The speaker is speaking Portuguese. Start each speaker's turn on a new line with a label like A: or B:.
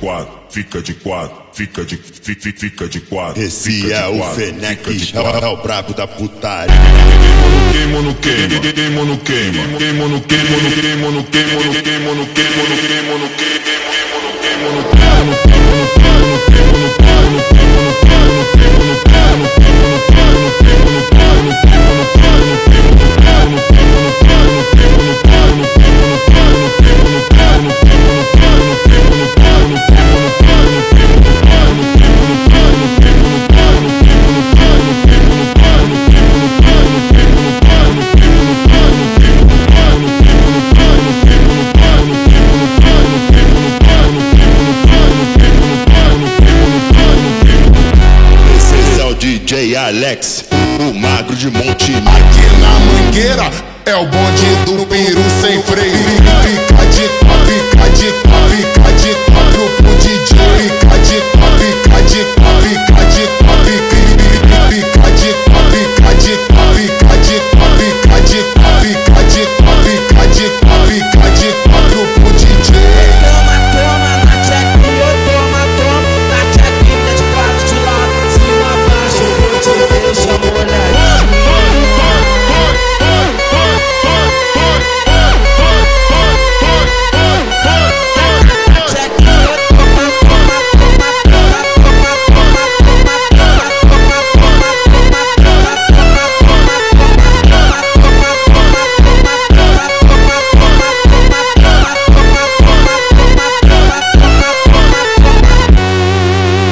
A: quatro, fica de quatro, fica de quatro.
B: Esse é o Fenec, é o brabo da putaria.
A: Queimo no queima, queimo no queima, queimo no queimo, queimo no queimo, queimo no queimo, queimo no
B: DJ Alex, o magro de Monte.
C: Aqui na Mangueira é o bonde do peru sem freio.